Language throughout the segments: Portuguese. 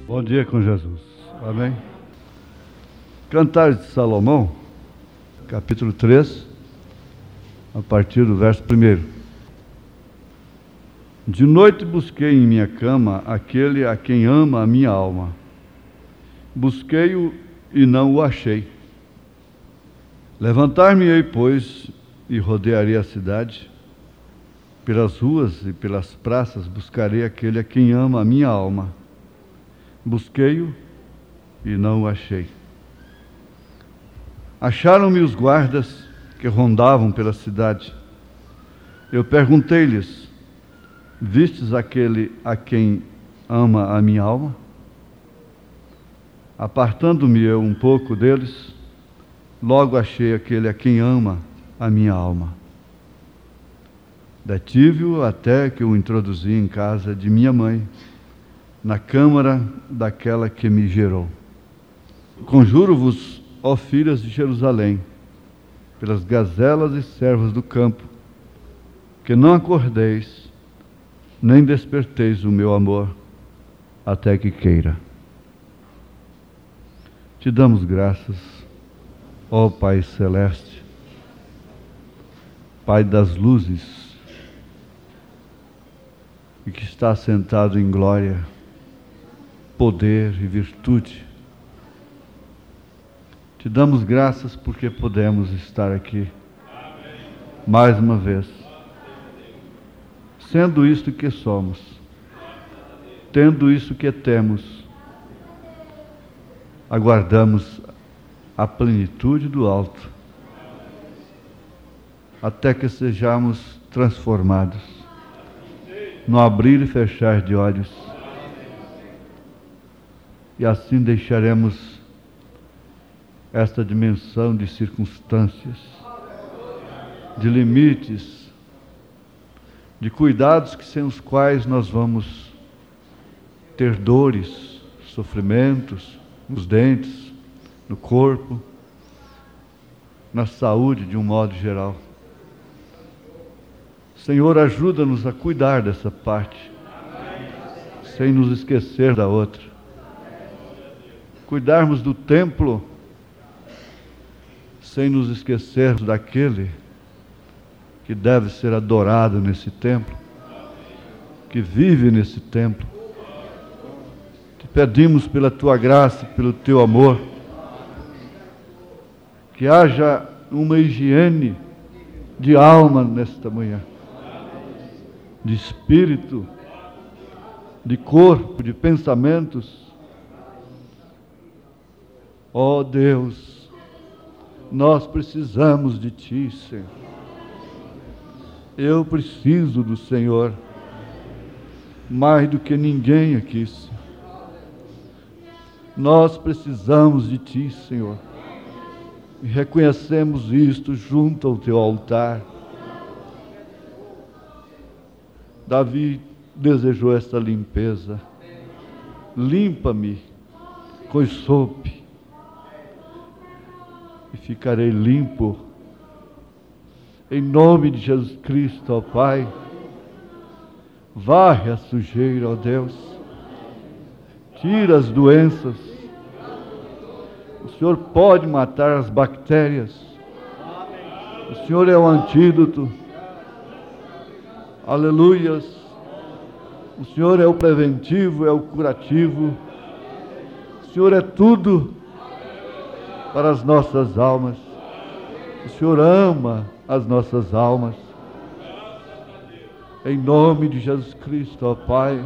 Bom dia com Jesus. Amém. Cantares de Salomão, capítulo 3, a partir do verso 1. De noite busquei em minha cama aquele a quem ama a minha alma. Busquei-o e não o achei. Levantar-me-ei, pois, e rodearei a cidade. Pelas ruas e pelas praças buscarei aquele a quem ama a minha alma. Busquei-o e não o achei. Acharam-me os guardas que rondavam pela cidade. Eu perguntei-lhes: vistes aquele a quem ama a minha alma? Apartando-me eu um pouco deles, logo achei aquele a quem ama a minha alma. Detive-o até que o introduzi em casa de minha mãe, na câmara daquela que me gerou. Conjuro-vos, ó filhas de Jerusalém, pelas gazelas e servas do campo, que não acordeis, nem desperteis o meu amor, até que queira. Te damos graças, ó Pai Celeste, Pai das luzes, e que está sentado em glória, poder e virtude. Te damos graças porque podemos estar aqui mais uma vez, sendo isto que somos, tendo isso que temos, aguardamos a plenitude do alto, até que sejamos transformados no abrir e fechar de olhos, e assim deixaremos esta dimensão de circunstâncias, de limites, de cuidados que sem os quais nós vamos ter dores, sofrimentos nos dentes, no corpo, na saúde de um modo geral. Senhor, ajuda-nos a cuidar dessa parte, sem nos esquecer da outra. Cuidarmos do templo, sem nos esquecermos daquele que deve ser adorado nesse templo, que vive nesse templo. Te pedimos pela Tua graça, pelo Teu amor, que haja uma higiene de alma nesta manhã, de espírito, de corpo, de pensamentos. Ó Deus, nós precisamos de Ti, Senhor. Eu preciso do Senhor mais do que ninguém aqui, Senhor. Nós precisamos de Ti, Senhor, e reconhecemos isto junto ao Teu altar. Davi desejou esta limpeza. Limpa-me com sope, e ficarei limpo. Em nome de Jesus Cristo, ó Pai, varre a sujeira, ó Deus, tira as doenças. O Senhor pode matar as bactérias. O Senhor é o antídoto. Aleluias. O Senhor é o preventivo, é o curativo. O Senhor é tudo para as nossas almas. O Senhor ama as nossas almas. Em nome de Jesus Cristo, ó Pai,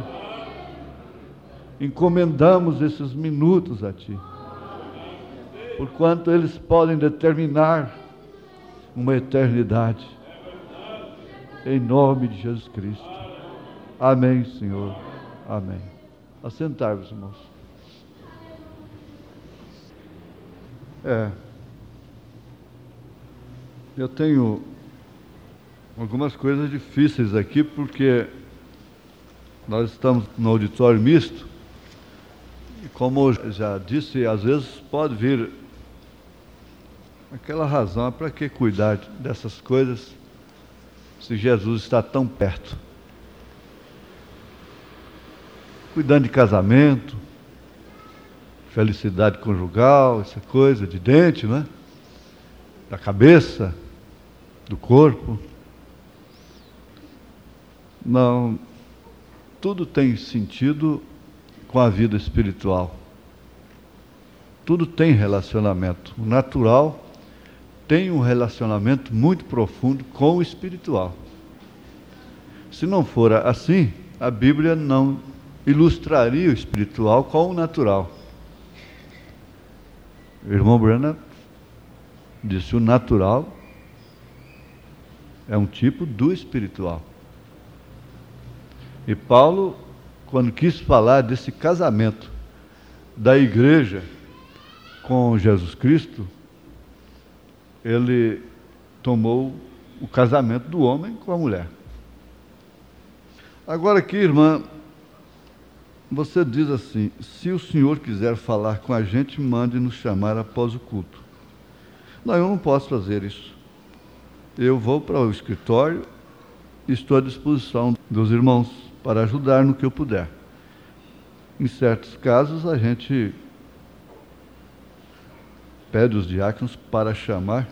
encomendamos esses minutos a Ti, porquanto eles podem determinar uma eternidade. Em nome de Jesus Cristo. Amém, Senhor. Amém. Assentar-vos, irmãos. Eu tenho algumas coisas difíceis aqui, porque nós estamos no auditório misto, e como eu já disse, às vezes pode vir aquela razão: para que cuidar dessas coisas se Jesus está tão perto? Cuidando de casamento, felicidade conjugal, essa coisa de dente, não é? Da cabeça, do corpo. Não, tudo tem sentido com a vida espiritual. Tudo tem relacionamento. O natural tem um relacionamento muito profundo com o espiritual. Se não for assim, a Bíblia não ilustraria o espiritual com o natural. O irmão Branham disse: o natural é um tipo do espiritual. E Paulo, quando quis falar desse casamento da igreja com Jesus Cristo, ele tomou o casamento do homem com a mulher. Agora aqui, irmã, você diz assim: se o senhor quiser falar com a gente, mande nos chamar após o culto. Não, eu não posso fazer isso. Eu vou para o escritório e estou à disposição dos irmãos para ajudar no que eu puder. Em certos casos, a gente pede os diáconos para chamar,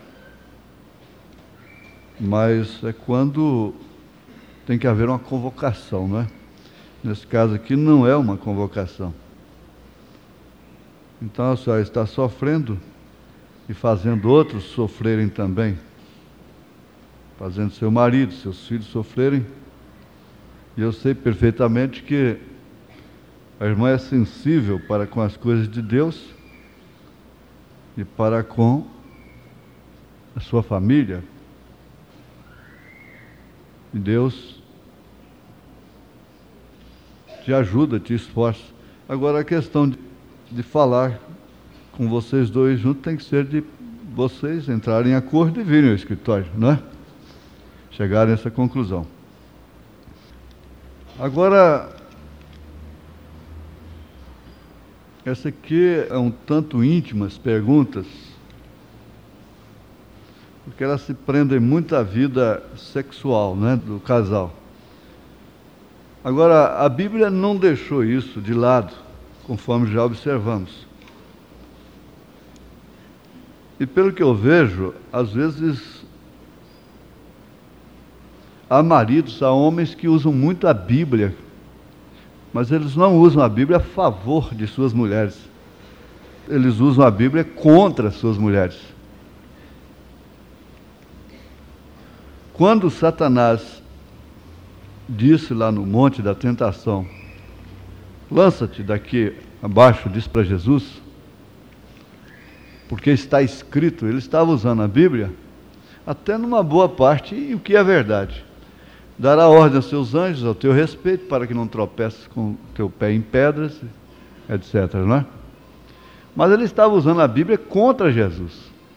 mas é quando tem que haver uma convocação, não é? Nesse caso aqui não é uma convocação. Então a senhora está sofrendo e fazendo outros sofrerem também, fazendo seu marido, seus filhos sofrerem. E eu sei perfeitamente que a irmã é sensível para com as coisas de Deus e para com a sua família. E Deus te ajuda, te esforça. Agora a questão de falar com vocês dois juntos tem que ser de vocês entrarem em acordo e virem ao escritório, não é? Chegarem a essa conclusão. Agora, essa aqui é um tanto íntimas perguntas, porque elas se prendem muito à vida sexual, né, do casal. Agora, a Bíblia não deixou isso de lado, conforme já observamos. E pelo que eu vejo, às vezes há maridos, há homens que usam muito a Bíblia, mas eles não usam a Bíblia a favor de suas mulheres. Eles usam a Bíblia contra suas mulheres. Quando Satanás disse lá no Monte da Tentação: lança-te daqui abaixo, disse para Jesus, porque está escrito, ele estava usando a Bíblia até numa boa parte, e o que é verdade. Dará ordem aos seus anjos ao teu respeito, para que não tropeces com o teu pé em pedras, etc. Não é? Mas ele estava usando a Bíblia contra Jesus.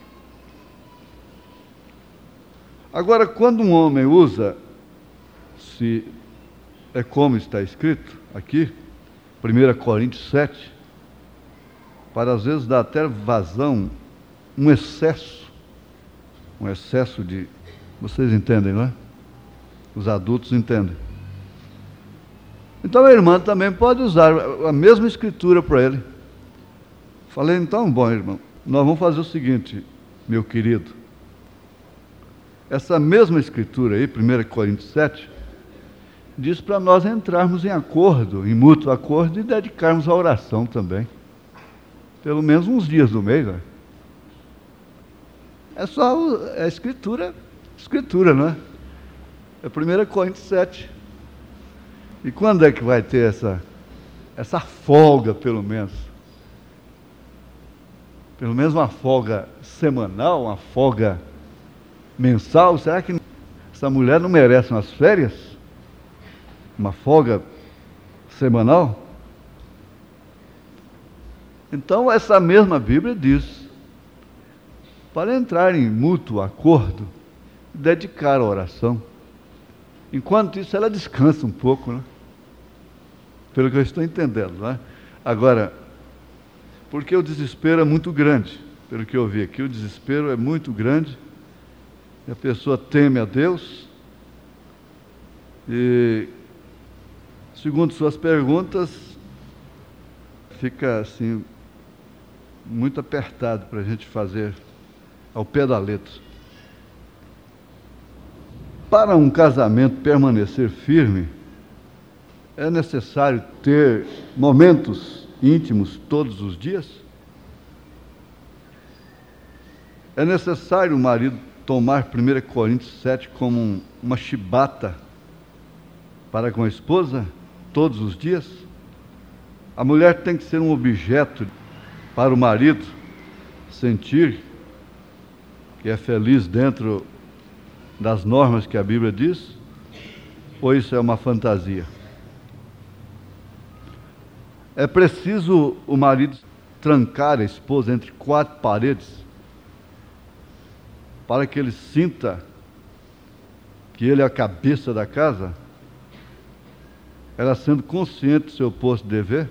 Agora, quando um homem usa, se é como está escrito aqui, 1 Coríntios 7, para às vezes dar até vazão, um excesso de... Vocês entendem, não é? Os adultos entendem. Então a irmã também pode usar a mesma escritura para ele. Falei: então, bom, irmão, nós vamos fazer o seguinte, meu querido. Essa mesma escritura aí, 1 Coríntios 7, diz para nós entrarmos em acordo, em mútuo acordo, e dedicarmos à oração também. Pelo menos uns dias do mês, né? É só a escritura, não é? É 1 Coríntios 7. E quando é que vai ter essa folga, pelo menos? Pelo menos uma folga semanal, uma folga mensal? Será que essa mulher não merece umas férias? Uma folga semanal? Então, essa mesma Bíblia diz, para entrar em mútuo acordo, dedicar a oração. Enquanto isso, ela descansa um pouco, né? Pelo que eu estou entendendo, não é? Agora, porque o desespero é muito grande, pelo que eu vi aqui, o desespero é muito grande, e a pessoa teme a Deus, e, segundo suas perguntas, fica assim, muito apertado para a gente fazer ao pé da letra. Para um casamento permanecer firme, é necessário ter momentos íntimos todos os dias? É necessário o marido tomar 1 Coríntios 7 como uma chibata para com a esposa todos os dias? A mulher tem que ser um objeto para o marido sentir que é feliz dentro das normas que a Bíblia diz? Ou isso é uma fantasia? É preciso o marido trancar a esposa entre 4 paredes para que ele sinta que ele é a cabeça da casa? Ela sendo consciente do seu posto de dever?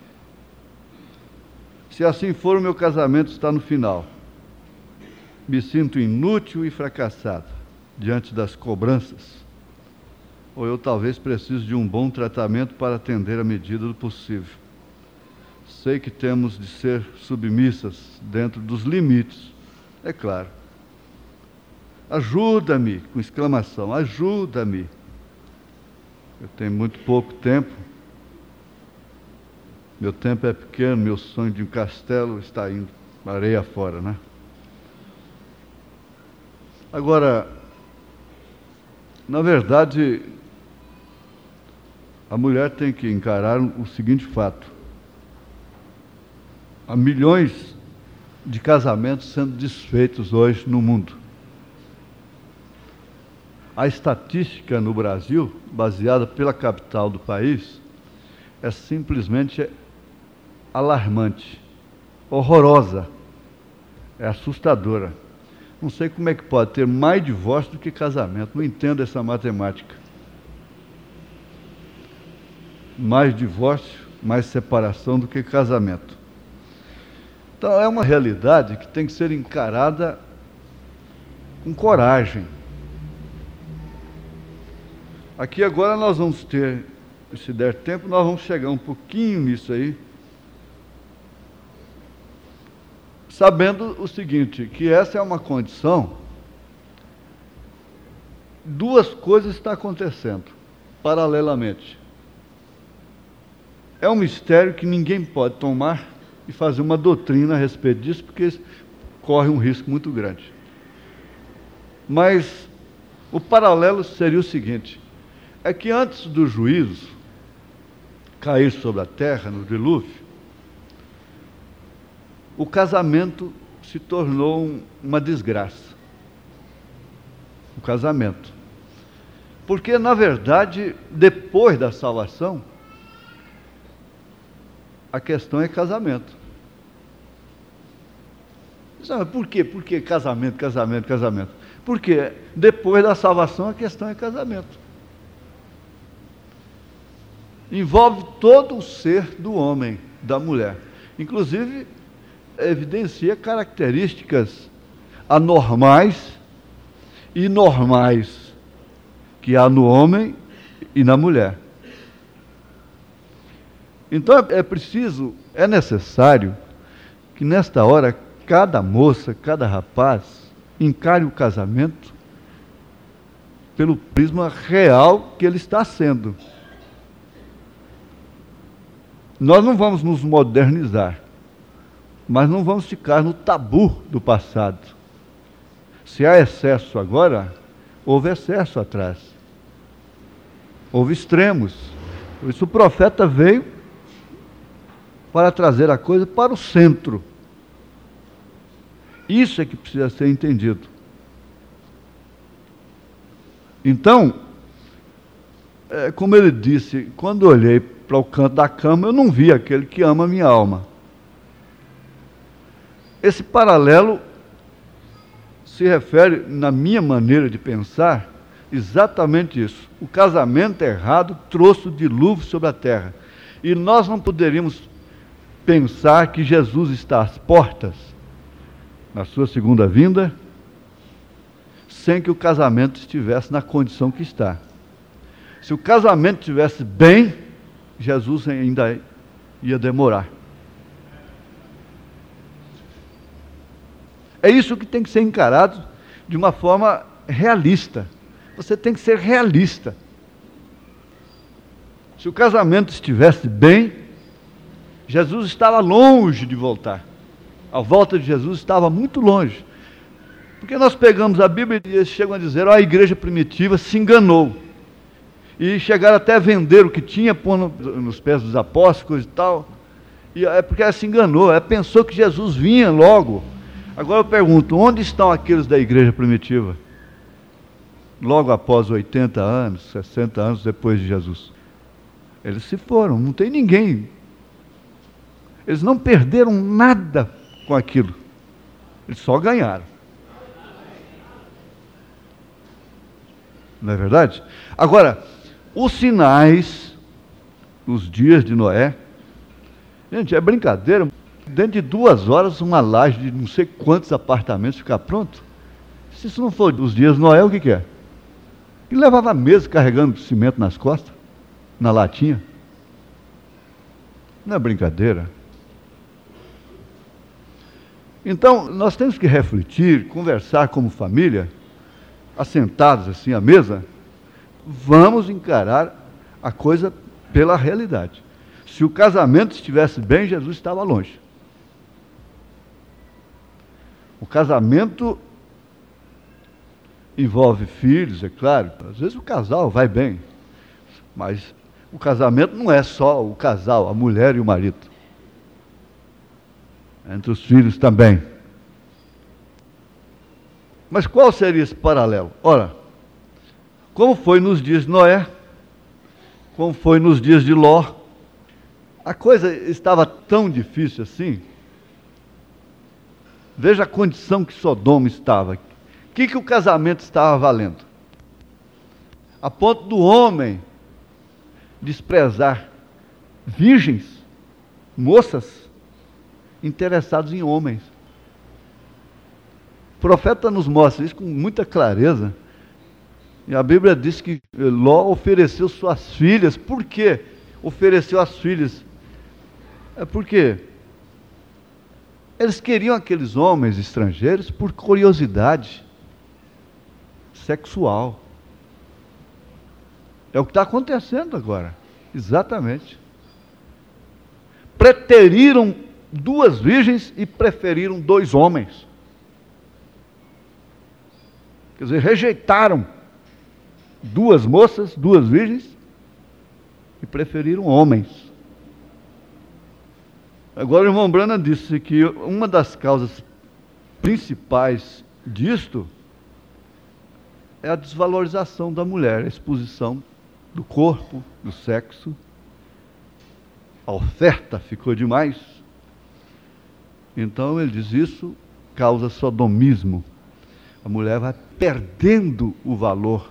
Se assim for, o meu casamento está no final. Me sinto inútil e fracassado diante das cobranças. Ou eu talvez preciso de um bom tratamento para atender à medida do possível. Sei que temos de ser submissas dentro dos limites, é claro. Ajuda-me, com exclamação, ajuda-me. Eu tenho muito pouco tempo. Meu tempo é pequeno, meu sonho de um castelo está indo areia fora, né? Agora, na verdade, a mulher tem que encarar o seguinte fato: há milhões de casamentos sendo desfeitos hoje no mundo. A estatística no Brasil, baseada pela capital do país, é simplesmente alarmante, horrorosa, é assustadora. Não sei como é que pode ter mais divórcio do que casamento, não entendo essa matemática. Mais divórcio, mais separação do que casamento. Então é uma realidade que tem que ser encarada com coragem. Aqui agora nós vamos ter, se der tempo, nós vamos chegar um pouquinho nisso aí, sabendo o seguinte, que essa é uma condição, duas coisas estão acontecendo paralelamente. É um mistério que ninguém pode tomar e fazer uma doutrina a respeito disso, porque corre um risco muito grande. Mas o paralelo seria o seguinte: é que antes do juízo cair sobre a terra, no dilúvio, o casamento se tornou uma desgraça. O casamento. Porque, na verdade, depois da salvação, a questão é casamento. Mas por quê? Por que casamento, casamento, casamento? Porque depois da salvação a questão é casamento. Envolve todo o ser do homem, da mulher. Inclusive, evidencia características anormais e normais que há no homem e na mulher. Então é necessário que nesta hora cada moça, cada rapaz encare o casamento pelo prisma real que ele está sendo. Nós não vamos nos modernizar, mas não vamos ficar no tabu do passado. Se há excesso agora, houve excesso atrás. Houve extremos. Por isso o profeta veio para trazer a coisa para o centro. Isso é que precisa ser entendido. Então, como ele disse, quando eu olhei para o canto da cama, eu não vi aquele que ama a minha alma. Esse paralelo se refere, na minha maneira de pensar, exatamente isso. O casamento errado trouxe o dilúvio sobre a terra. E nós não poderíamos pensar que Jesus está às portas, na sua segunda vinda, sem que o casamento estivesse na condição que está. Se o casamento estivesse bem, Jesus ainda ia demorar. É isso que tem que ser encarado de uma forma realista. Você tem que ser realista. Se o casamento estivesse bem, Jesus estava longe de voltar. A volta de Jesus estava muito longe. Porque nós pegamos a Bíblia e eles chegam a dizer, a igreja primitiva se enganou. E chegaram até a vender o que tinha, pôr nos pés dos apóstolos e tal. E é porque ela se enganou, ela pensou que Jesus vinha logo. Agora eu pergunto, onde estão aqueles da igreja primitiva? Logo após 80 anos, 60 anos depois de Jesus. Eles se foram, não tem ninguém. Eles não perderam nada com aquilo. Eles só ganharam. Não é verdade? Agora, os sinais, os dias de Noé, gente, é brincadeira. Dentro de 2 horas, uma laje de não sei quantos apartamentos ficar pronto. Se isso não for os dias de Noé, o que é? Ele levava meses carregando cimento nas costas, na latinha. Não é brincadeira. Então, nós temos que refletir, conversar como família, assentados assim à mesa, vamos encarar a coisa pela realidade. Se o casamento estivesse bem, Jesus estava longe. O casamento envolve filhos, é claro. Às vezes o casal vai bem, mas o casamento não é só o casal, a mulher e o marido. Entre os filhos também. Mas qual seria esse paralelo? Ora, como foi nos dias de Noé, como foi nos dias de Ló, a coisa estava tão difícil assim. Veja a condição que Sodoma estava. O que o casamento estava valendo? A ponto do homem desprezar virgens, moças, interessados em homens. O profeta nos mostra isso com muita clareza. E a Bíblia diz que Ló ofereceu suas filhas. Por que ofereceu as filhas? É porque eles queriam aqueles homens estrangeiros por curiosidade sexual. É o que está acontecendo agora. Exatamente. Preteriram 2 virgens e preferiram 2 homens. Quer dizer, rejeitaram 2 moças, 2 virgens e preferiram homens. Agora o irmão Branham disse que uma das causas principais disto é a desvalorização da mulher, a exposição do corpo, do sexo. A oferta ficou demais. Então ele diz isso causa sodomismo. A mulher vai perdendo o valor.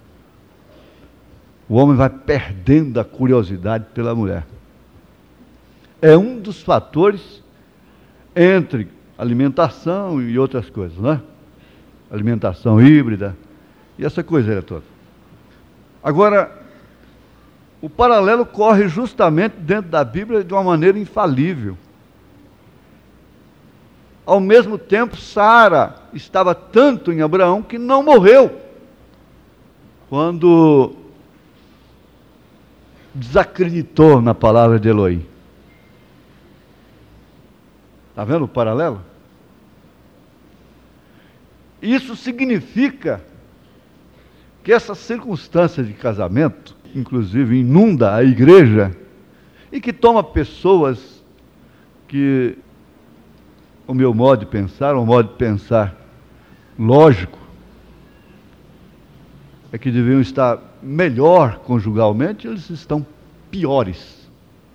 O homem vai perdendo a curiosidade pela mulher. É um dos fatores entre alimentação e outras coisas, não é? Alimentação híbrida e essa coisa toda. Agora, o paralelo corre justamente dentro da Bíblia de uma maneira infalível. Ao mesmo tempo, Sara estava tanto em Abraão que não morreu quando desacreditou na palavra de Elohim. Está vendo o paralelo? Isso significa que essa circunstância de casamento, inclusive, inunda a igreja e que toma pessoas que, o meu modo de pensar, um modo de pensar lógico, é que deviam estar melhor conjugalmente, eles estão piores.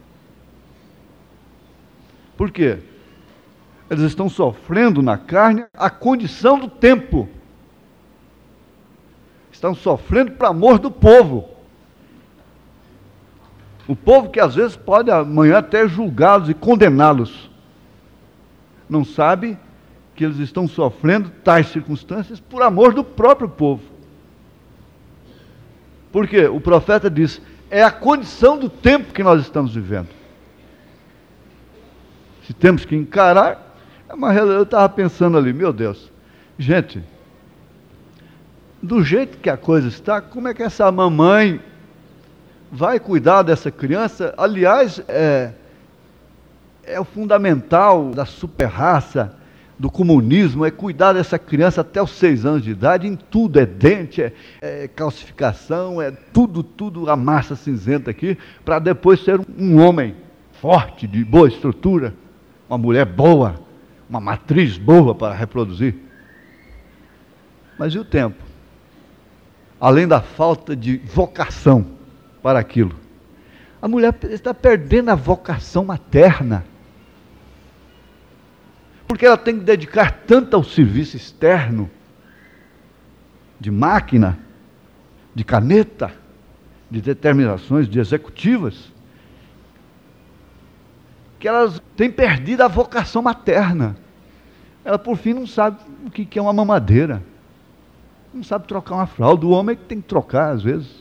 Por quê? Eles estão sofrendo na carne a condição do tempo. Estão sofrendo por amor do povo. O povo que às vezes pode amanhã até julgá-los e condená-los. Não sabe que eles estão sofrendo tais circunstâncias por amor do próprio povo. Por quê? O profeta diz, é a condição do tempo que nós estamos vivendo. Se temos que encarar, Eu estava pensando ali, meu Deus, gente, do jeito que a coisa está, como é que essa mamãe vai cuidar dessa criança? Aliás, é o fundamental da super-raça, do comunismo, é cuidar dessa criança até os 6 anos de idade, em tudo, é dente, é calcificação, é tudo a massa cinzenta aqui, para depois ser um homem forte, de boa estrutura, uma mulher boa, uma matriz boa para reproduzir. Mas e o tempo? Além da falta de vocação para aquilo, a mulher está perdendo a vocação materna, porque ela tem que dedicar tanto ao serviço externo, de máquina, de caneta, de determinações, de executivas, que elas têm perdido a vocação materna. Ela, por fim, não sabe o que é uma mamadeira, não sabe trocar uma fralda. O homem é que tem que trocar, às vezes.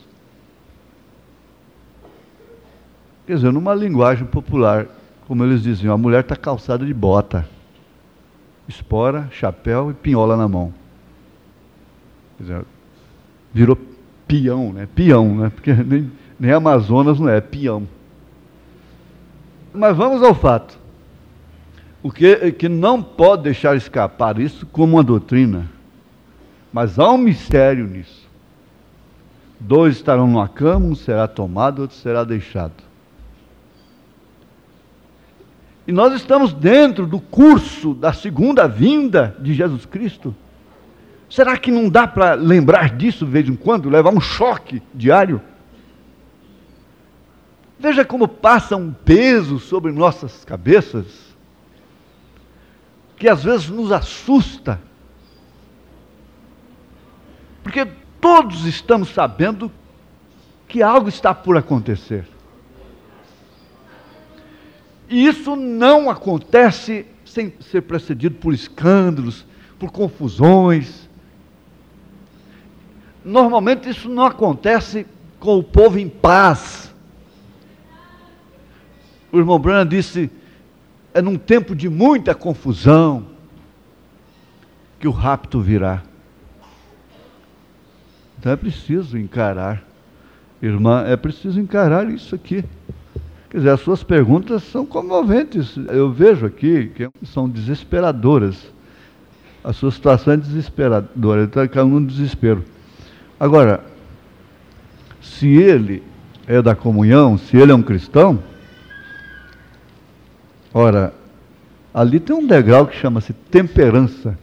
Quer dizer, numa linguagem popular, como eles diziam, a mulher está calçada de bota, espora, chapéu e pinhola na mão. Quer dizer, virou peão, né? Peão, né? Porque nem Amazonas não é peão. Mas vamos ao fato. O que não pode deixar escapar isso como uma doutrina, mas há um mistério nisso. 2 estarão numa cama, um será tomado, outro será deixado. E nós estamos dentro do curso da segunda vinda de Jesus Cristo. Será que não dá para lembrar disso de vez em quando, levar um choque diário? Veja como passa um peso sobre nossas cabeças, que às vezes nos assusta. Porque todos estamos sabendo que algo está por acontecer. E isso não acontece sem ser precedido por escândalos, por confusões. Normalmente isso não acontece com o povo em paz. O irmão Branham disse, é num tempo de muita confusão que o rapto virá. Então é preciso encarar, irmã, é preciso encarar isso aqui. Quer dizer, as suas perguntas são comoventes. Eu vejo aqui que são desesperadoras. A sua situação é desesperadora, ele está caindo num desespero. Agora, se ele é da comunhão, se ele é um cristão, ora, ali tem um degrau que chama-se temperança.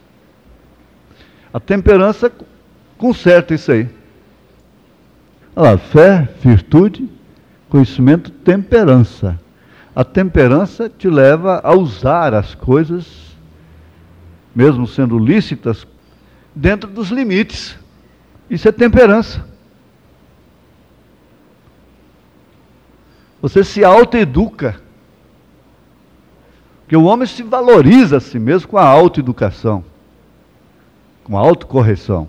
A temperança conserta isso aí. Olha lá, fé, virtude, conhecimento, temperança. A temperança te leva a usar as coisas, mesmo sendo lícitas, dentro dos limites. Isso é temperança. Você se autoeduca. Porque o homem se valoriza a si mesmo com a autoeducação, com a autocorreção.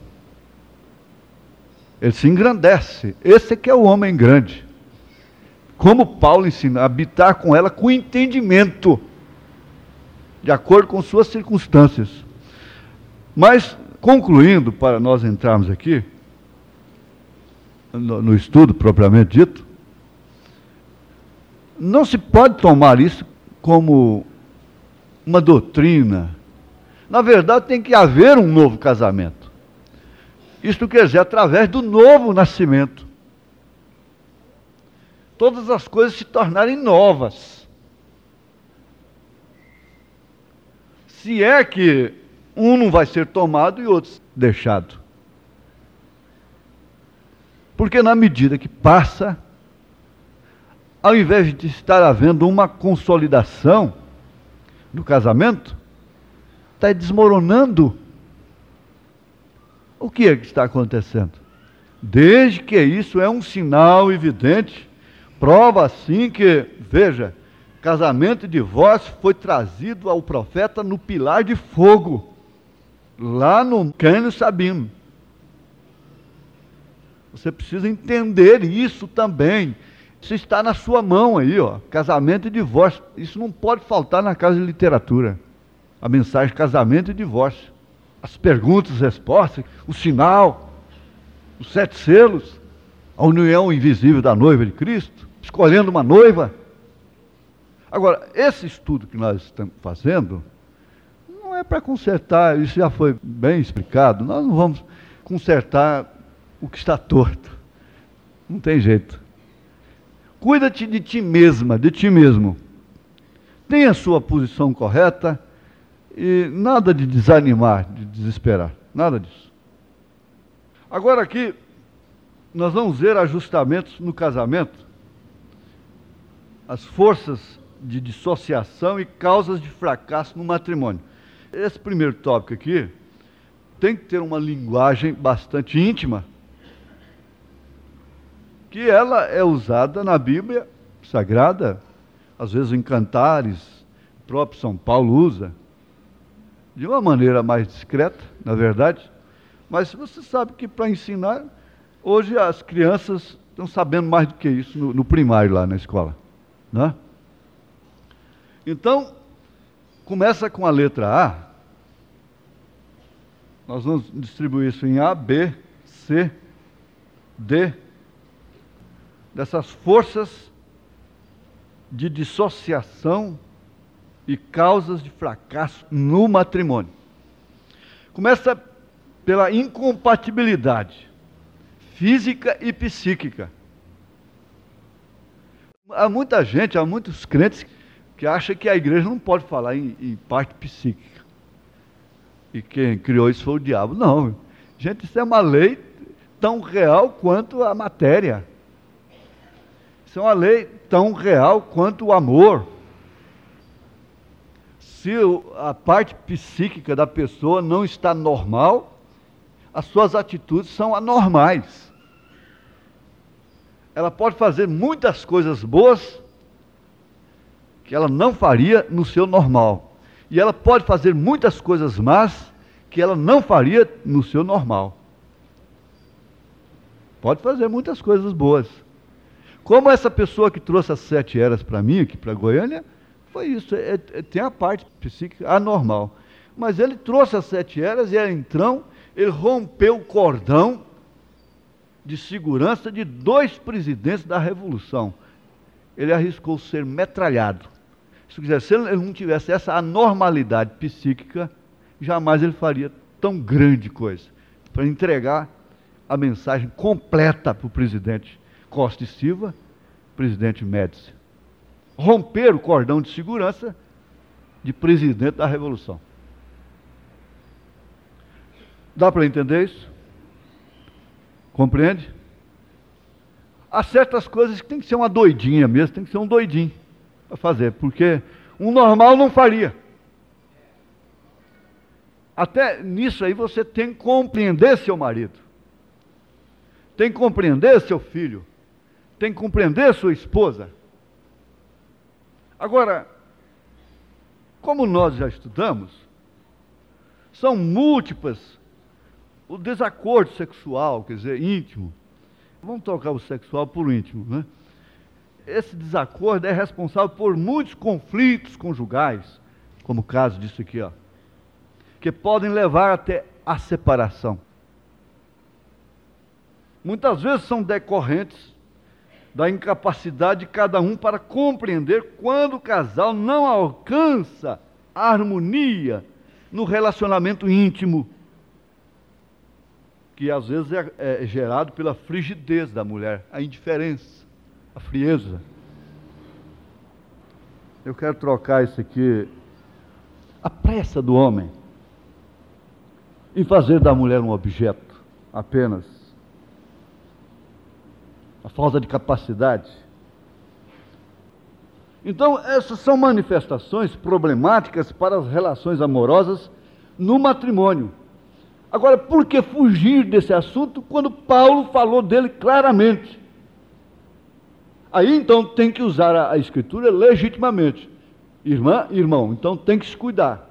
Ele se engrandece. Esse é que é o homem grande. Como Paulo ensina, habitar com ela com entendimento, de acordo com suas circunstâncias. Mas, concluindo, para nós entrarmos aqui, no estudo propriamente dito, não se pode tomar isso como uma doutrina. Na verdade, tem que haver um novo casamento. Isto quer dizer, através do novo nascimento. Todas as coisas se tornarem novas. Se é que um não vai ser tomado e outro deixado. Porque na medida que passa, ao invés de estar havendo uma consolidação do casamento, está desmoronando. O que é que está acontecendo? Desde que isso é um sinal evidente, prova assim que, veja, casamento e divórcio foi trazido ao profeta no pilar de fogo, lá no Cânion Sabino. Você precisa entender isso também. Isso está na sua mão aí, ó. Casamento e divórcio. Isso não pode faltar na casa de literatura. A mensagem de casamento e divórcio. As perguntas, as respostas, o sinal, os 7 selos, a união invisível da noiva de Cristo, escolhendo uma noiva. Agora, esse estudo que nós estamos fazendo, não é para consertar, isso já foi bem explicado, nós não vamos consertar o que está torto. Não tem jeito. Cuida-te de ti mesma, de ti mesmo. Tenha a sua posição correta e nada de desanimar, de desesperar. Nada disso. Agora aqui, nós vamos ver ajustamentos no casamento, as forças de dissociação e causas de fracasso no matrimônio. Esse primeiro tópico aqui tem que ter uma linguagem bastante íntima, que ela é usada na Bíblia Sagrada, às vezes em cantares, o próprio São Paulo usa, de uma maneira mais discreta, na verdade, mas você sabe que para ensinar, hoje as crianças estão sabendo mais do que isso no primário lá na escola, né? Então, começa com a letra A, nós vamos distribuir isso em A, B, C, D, dessas forças de dissociação e causas de fracasso no matrimônio. Começa pela incompatibilidade física e psíquica. Há muita gente, há muitos crentes que acham que a igreja não pode falar em parte psíquica. E quem criou isso foi o diabo. Não, gente, isso é uma lei tão real quanto a matéria. Isso é uma lei tão real quanto o amor. Se a parte psíquica da pessoa não está normal, as suas atitudes são anormais. Ela pode fazer muitas coisas boas que ela não faria no seu normal. E ela pode fazer muitas coisas más que ela não faria no seu normal. Pode fazer muitas coisas boas. Como essa pessoa que trouxe as 7 eras para mim, aqui para Goiânia, foi isso. Tem a parte psíquica anormal. Mas ele trouxe as 7 eras e então ele rompeu o cordão de segurança de 2 presidentes da Revolução. Ele arriscou ser metralhado. Se ele não tivesse essa anormalidade psíquica, jamais ele faria tão grande coisa para entregar a mensagem completa para o presidente Costa e Silva, presidente Médici. Romper o cordão de segurança de presidente da Revolução. Dá para entender isso? Compreende? Há certas coisas que tem que ser uma doidinha mesmo, tem que ser um doidinho para fazer, porque um normal não faria. Até nisso aí você tem que compreender seu marido, tem que compreender seu filho, tem que compreender sua esposa. Agora, como nós já estudamos, são múltiplas o desacordo sexual, quer dizer, íntimo. Vamos trocar o sexual por o íntimo, né? Esse desacordo é responsável por muitos conflitos conjugais, como o caso disso aqui, ó, que podem levar até a separação. Muitas vezes são decorrentes da incapacidade de cada um para compreender quando o casal não alcança a harmonia no relacionamento íntimo, que às vezes é gerado pela frigidez da mulher, a indiferença, a frieza. Eu quero trocar isso aqui, a pressa do homem em fazer da mulher um objeto apenas, a falta de capacidade. Então, essas são manifestações problemáticas para as relações amorosas no matrimônio. Agora, por que fugir desse assunto quando Paulo falou dele claramente? Aí, então, tem que usar a Escritura legitimamente. Irmã, irmão, então tem que se cuidar.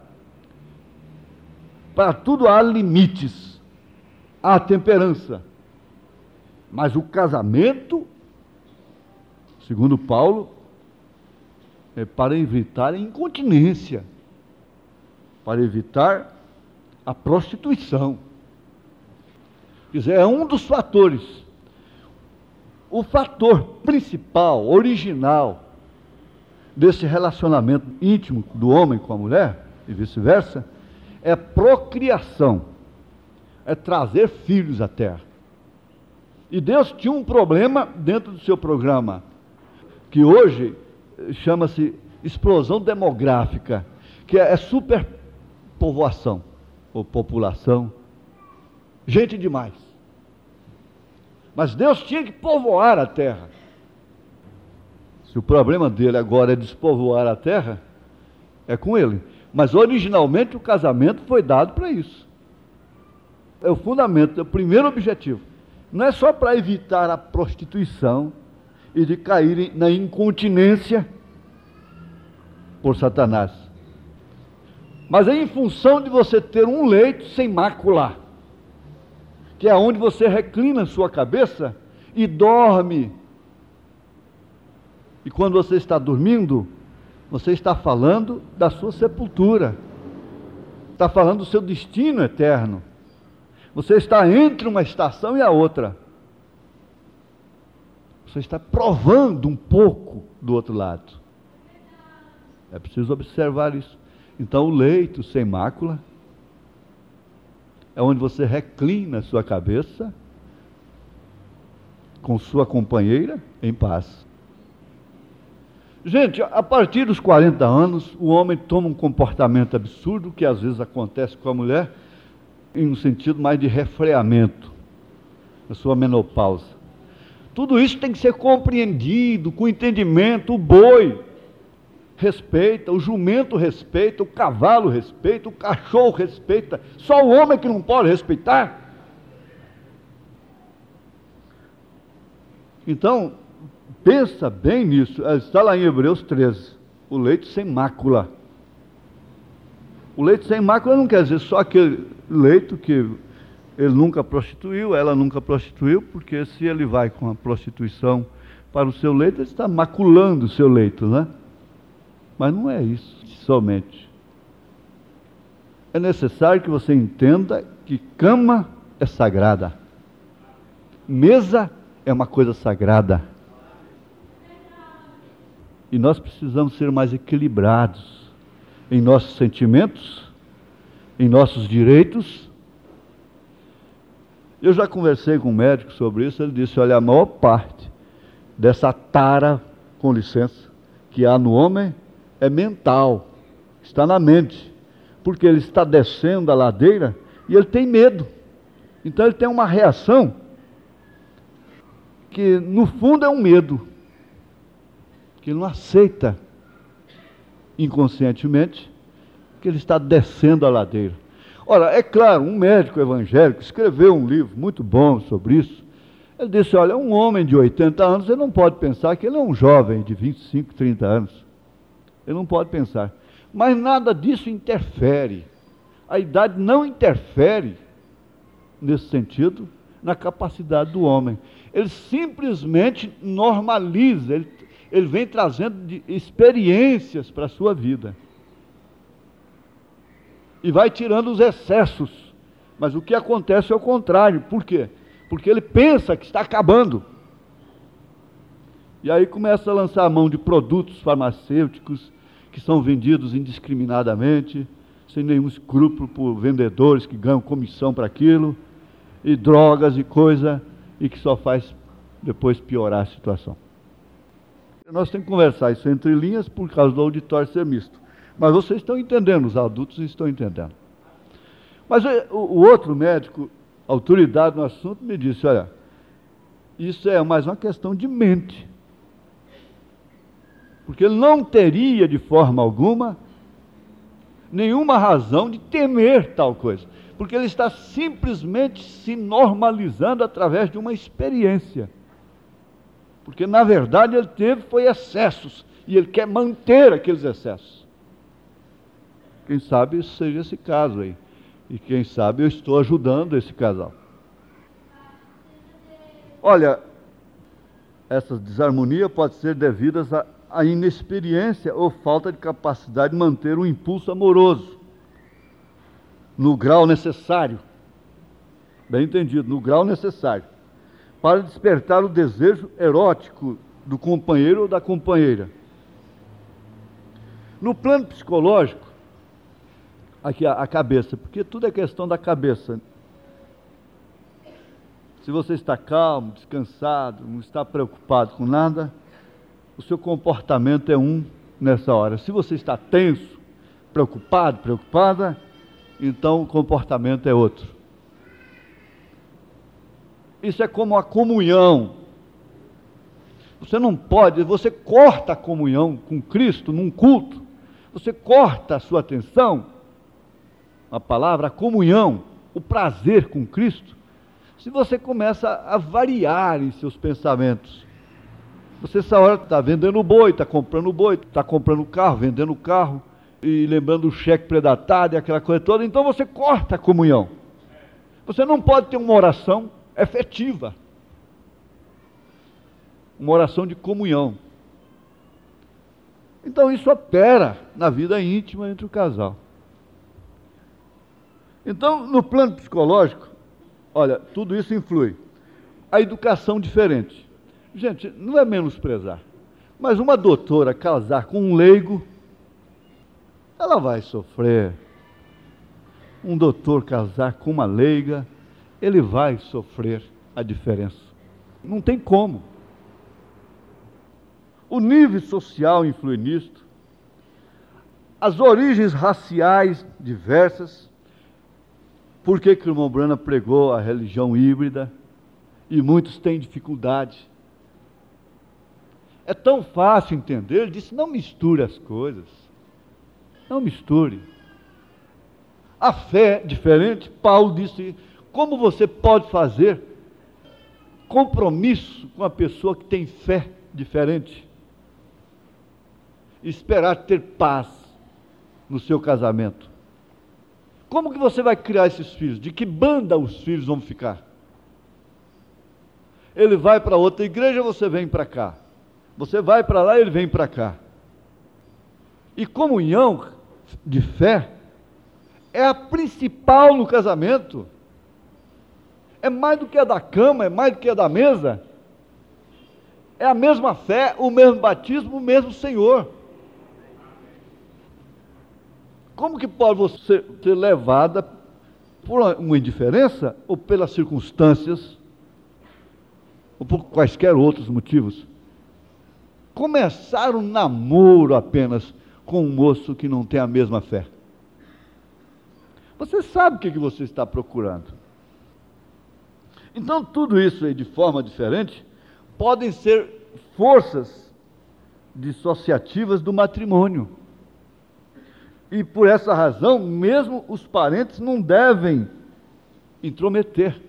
Para tudo há limites, há temperança. Mas o casamento, segundo Paulo, é para evitar a incontinência, para evitar a prostituição. Quer dizer, é um dos fatores. O fator principal, original, desse relacionamento íntimo do homem com a mulher, e vice-versa, é procriação, é trazer filhos à terra. E Deus tinha um problema dentro do seu programa, que hoje chama-se explosão demográfica, que é superpovoação, ou população, gente demais. Mas Deus tinha que povoar a terra. Se o problema dele agora é despovoar a terra, é com ele. Mas originalmente o casamento foi dado para isso. É o fundamento, é o primeiro objetivo. Não é só para evitar a prostituição e de cair na incontinência por Satanás. Mas é em função de você ter um leito sem mácula, que é onde você reclina sua cabeça e dorme. E quando você está dormindo, você está falando da sua sepultura, está falando do seu destino eterno. Você está entre uma estação e a outra. Você está provando um pouco do outro lado. É preciso observar isso. Então, o leito sem mácula é onde você reclina a sua cabeça com sua companheira em paz. Gente, a partir dos 40 anos, o homem toma um comportamento absurdo, que às vezes acontece com a mulher, em um sentido mais de refreamento, na sua menopausa. Tudo isso tem que ser compreendido, com entendimento. O boi respeita, o jumento respeita, o cavalo respeita, o cachorro respeita, só o homem que não pode respeitar. Então, pensa bem nisso. Está lá em Hebreus 13, o leito sem mácula. O leito sem mácula não quer dizer só aquele leito que ele nunca prostituiu, ela nunca prostituiu, porque se ele vai com a prostituição para o seu leito, ele está maculando o seu leito, né? Mas não é isso somente. É necessário que você entenda que cama é sagrada, mesa é uma coisa sagrada, e nós precisamos ser mais equilibrados em nossos sentimentos, em nossos direitos. Eu já conversei com um médico sobre isso. Ele disse: olha, a maior parte dessa tara, com licença, que há no homem é mental, está na mente, porque ele está descendo a ladeira e ele tem medo. Então ele tem uma reação que no fundo é um medo, que ele não aceita inconscientemente que ele está descendo a ladeira. Ora, é claro, um médico evangélico escreveu um livro muito bom sobre isso. Ele disse: olha, um homem de 80 anos, ele não pode pensar que ele é um jovem de 25, 30 anos. Ele não pode pensar. Mas nada disso interfere. A idade não interfere, nesse sentido, na capacidade do homem. Ele simplesmente normaliza, ele vem trazendo experiências para a sua vida. E vai tirando os excessos. Mas o que acontece é o contrário. Por quê? Porque ele pensa que está acabando. E aí começa a lançar a mão de produtos farmacêuticos que são vendidos indiscriminadamente, sem nenhum escrúpulo por vendedores que ganham comissão para aquilo, e drogas e coisa, e que só faz depois piorar a situação. Nós temos que conversar isso entre linhas por causa do auditório ser misto. Mas vocês estão entendendo, os adultos estão entendendo. Mas o outro médico, autoridade no assunto, me disse: olha, isso é mais uma questão de mente. Porque ele não teria, de forma alguma, nenhuma razão de temer tal coisa. Porque ele está simplesmente se normalizando através de uma experiência. Porque, na verdade, ele teve foi excessos. E ele quer manter aqueles excessos. Quem sabe isso seja esse caso aí. E quem sabe eu estou ajudando esse casal. Olha, essa desarmonia pode ser devidas à inexperiência ou falta de capacidade de manter um impulso amoroso. no grau necessário, bem entendido, no grau necessário, para despertar o desejo erótico do companheiro ou da companheira. No plano psicológico, aqui a cabeça, porque tudo é questão da cabeça. Se você está calmo, descansado, não está preocupado com nada, o seu comportamento é um nessa hora. Se você está tenso, preocupado, preocupada, então o comportamento é outro. Isso é como a comunhão. Você não pode, você corta a comunhão com Cristo num culto, você corta a sua atenção, a palavra, a comunhão, o prazer com Cristo, se você começa a variar em seus pensamentos. Você essa hora está vendendo boi, está comprando carro, vendendo carro, e lembrando o cheque predatado e aquela coisa toda, então você corta a comunhão. Você não pode ter uma oração efetiva, uma oração de comunhão. Então isso opera na vida íntima entre o casal. Então, no plano psicológico, olha, tudo isso influi. A educação diferente. Gente, não é menosprezar, mas uma doutora casar com um leigo, ela vai sofrer. Um doutor casar com uma leiga, ele vai sofrer a diferença. Não tem como. O nível social influi nisto. As origens raciais diversas. Por que que o irmão Branham pregou a religião híbrida? E muitos têm dificuldade. É tão fácil entender, ele disse, não misture as coisas. Não misture. A fé diferente, Paulo disse, como você pode fazer compromisso com a pessoa que tem fé diferente? Esperar ter paz no seu casamento. Como que você vai criar esses filhos? De que banda os filhos vão ficar? Ele vai para outra igreja, você vem para cá. Você vai para lá, ele vem para cá. E comunhão de fé é a principal no casamento. É mais do que a da cama, é mais do que a da mesa. É a mesma fé, o mesmo batismo, o mesmo Senhor. Como que pode você ser levada por uma indiferença ou pelas circunstâncias ou por quaisquer outros motivos? Começar um namoro apenas com um moço que não tem a mesma fé. Você sabe o que você está procurando. Então tudo isso aí de forma diferente podem ser forças dissociativas do matrimônio. E por essa razão, mesmo os parentes não devem intrometer.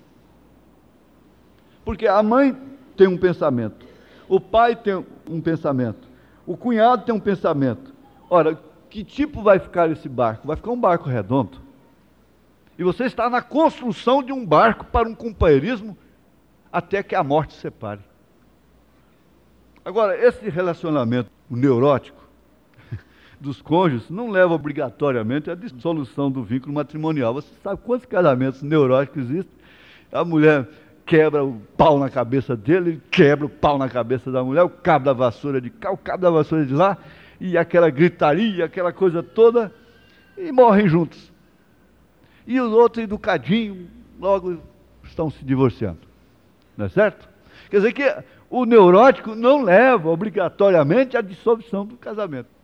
Porque a mãe tem um pensamento, o pai tem um pensamento, o cunhado tem um pensamento. Ora, que tipo vai ficar esse barco? Vai ficar um barco redondo. E você está na construção de um barco para um companheirismo até que a morte separe. Agora, esse relacionamento neurótico dos cônjuges não leva obrigatoriamente à dissolução do vínculo matrimonial. Você sabe quantos casamentos neuróticos existem? A mulher quebra o pau na cabeça dele, ele quebra o pau na cabeça da mulher, o cabo da vassoura de cá, o cabo da vassoura de lá, e aquela gritaria, aquela coisa toda, e morrem juntos. E os outros, educadinhos, logo estão se divorciando. Não é certo? Quer dizer que o neurótico não leva obrigatoriamente à dissolução do casamento.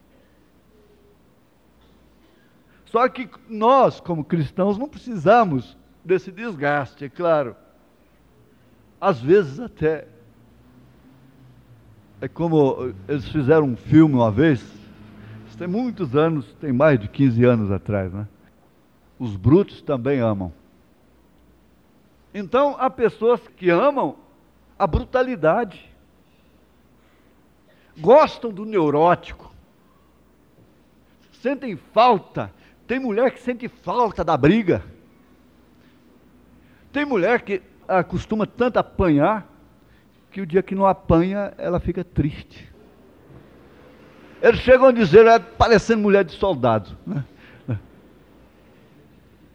Só que nós, como cristãos, não precisamos desse desgaste, é claro. Às vezes até, é como eles fizeram um filme uma vez, isso tem muitos anos, tem mais de 15 anos atrás, né? Os brutos também amam. Então, há pessoas que amam a brutalidade, gostam do neurótico, sentem falta. Tem mulher que sente falta da briga. Tem mulher que acostuma tanto apanhar, que o dia que não apanha, ela fica triste. Eles chegam a dizer, parecendo mulher de soldado, né?